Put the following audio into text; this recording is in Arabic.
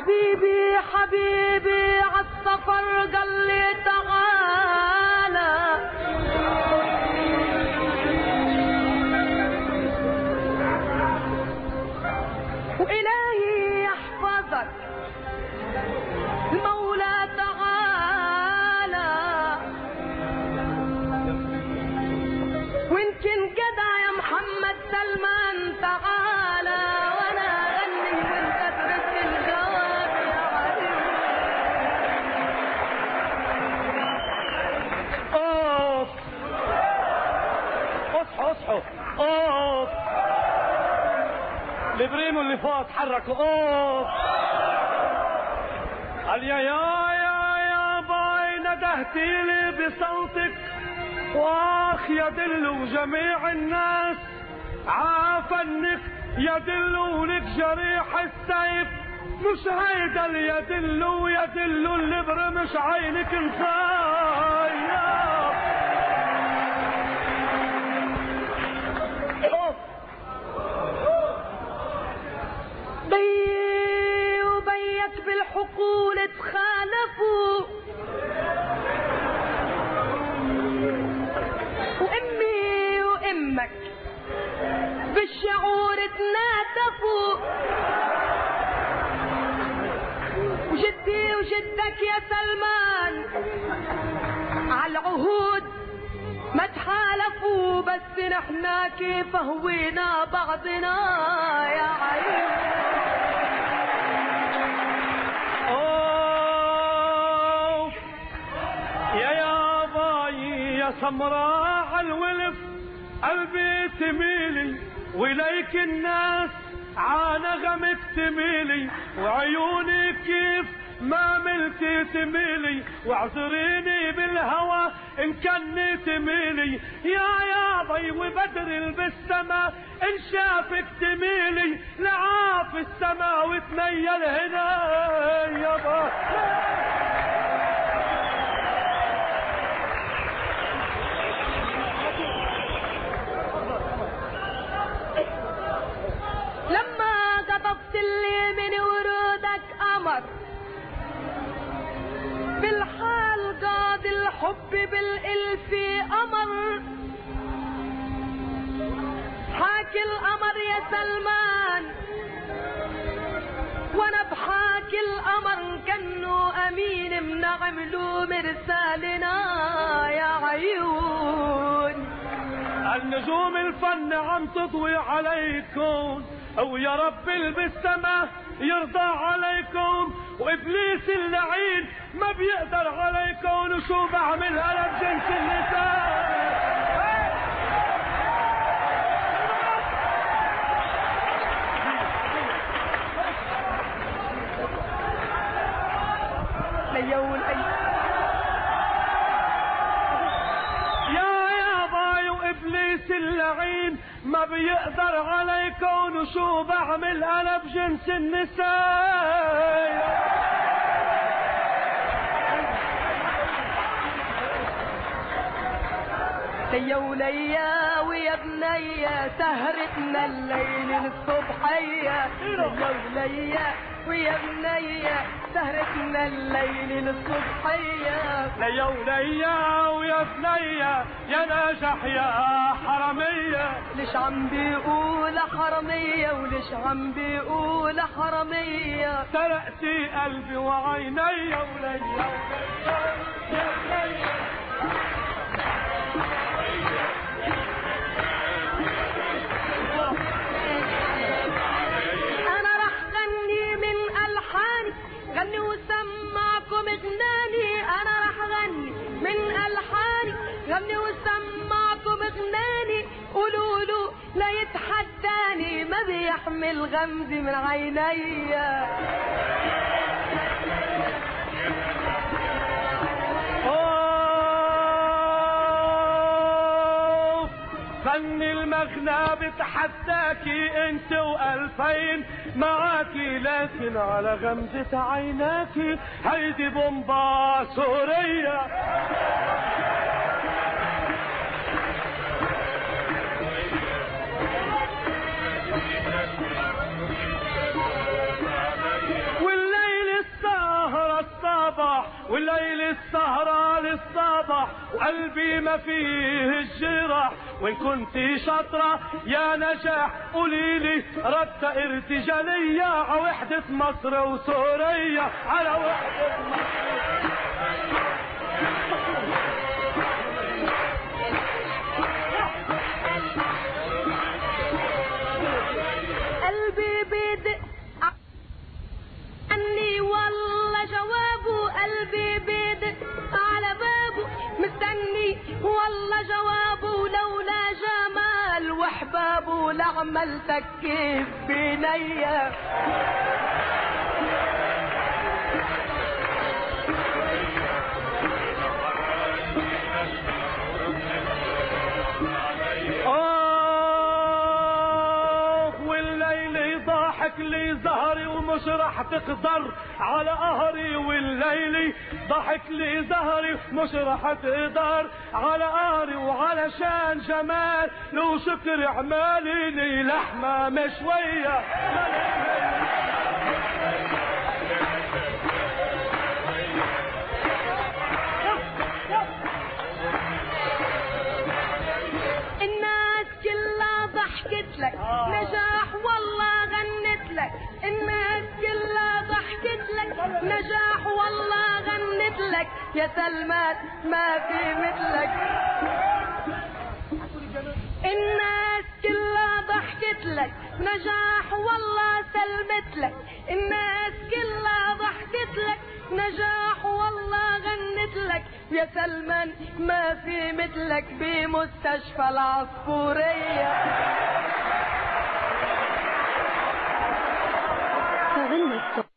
حبيبي حبيبي عالسفر قال لي تعالى وإلهي يحفظك المولى تعالى وإن كان جدع يا محمد سلمان تعالى وأنا أغني وأنت ترد الجواب يا حبيبي. اوف اصحوا اصحوا اوف البريمو اللي فوق تحركوا اوف قال يا باي ندهتي لي بصوتك واخ يدل جميع الناس عافنك يدل لك جريح السيف مش هيدا اليدل ويدل الابر مش عينك انسان بي وبيك بالحقول تخالفوا وامي وامك بالشعور تناتفوا وجدي وجدك يا سلمان عالعهود ما تحالفوا بس نحنا كيف هوينا بعضنا يا عيون. اوه يا باي يا سمراء الولف قلبي تميلي وليك الناس عانغمك تميلي وعيوني كيف ما ملتي تميلي واعذريني بالهوى ان كني تميلي يا باي وبدر بالسما ان شافك تميلي لعاف السما وتميل هنا يا باي. لما قطفت اللي من ورودك قمر بالحال قاد الحب بالالف قمر حاكي القمر يا سلمان وانا بحاكي القمر كانه امين منعملو مرسالنا يا عيون. النجوم الفن عم تضوي عليكم ويا رب بالسما يرضى عليكم وابليس اللعين ما بيقدر عليكم وشو بعمل انا بجنس اللسان. ليول يا باي وابليس اللعين ما بيقدر عليكم وشو بعمل انا بجنس النساء. يا وليا ويا بنيا سهرتنا الليل للصبحية يا وليا ويا بنيا سهرتنا الليل للصبحية يا وليا ويا بنيا يا ناجح يا حرمية. ليش عم بيقول حرمية وليش عم بيقول حرمية سرقتي قلبي وعيني يا وليا يا وليا. غني وسمعكم اغناني انا رح غني من الحاني غني وسمعكم اغناني قولوا لا يتحداني ما بيحمل غمز من عيني. فن المغنى بتحداكي انت والفين معاكي لكن على غمزة عيناكي هيدي بومبا سورية. والليل والليل السهرة للصباح وقلبي ما فيه الجراح. وإن كنت شاطرة يا نجاح قوليلي ردة ارتجالية على وحدة مصر وسوريا، على وحدة مصر. قلبي بيدق عني والله جوابه، قلبي بيدق على بابه مستني والله جوابه، لولا جمال وحبابه لعملتك كيف بنيا. ضحك لي زهري ومش راح تقدر على قهري، والليلي ضحك لي زهري مش راح تقدر على قهري، وعلشان جمال لو شكر عمالي لي لحمة مشوية. الناس كلها ضحكت لك نجاح والله غنت لك، الناس كلها ضحكت لك نجاح والله غنت لك، يا سلمان ما في مثلك. الناس كلها ضحكت لك نجاح والله سلمت لك، الناس كلها ضحكت لك نجاح والله غنت لك، يا سلمان ما في مثلك بمستشفى العصفورية.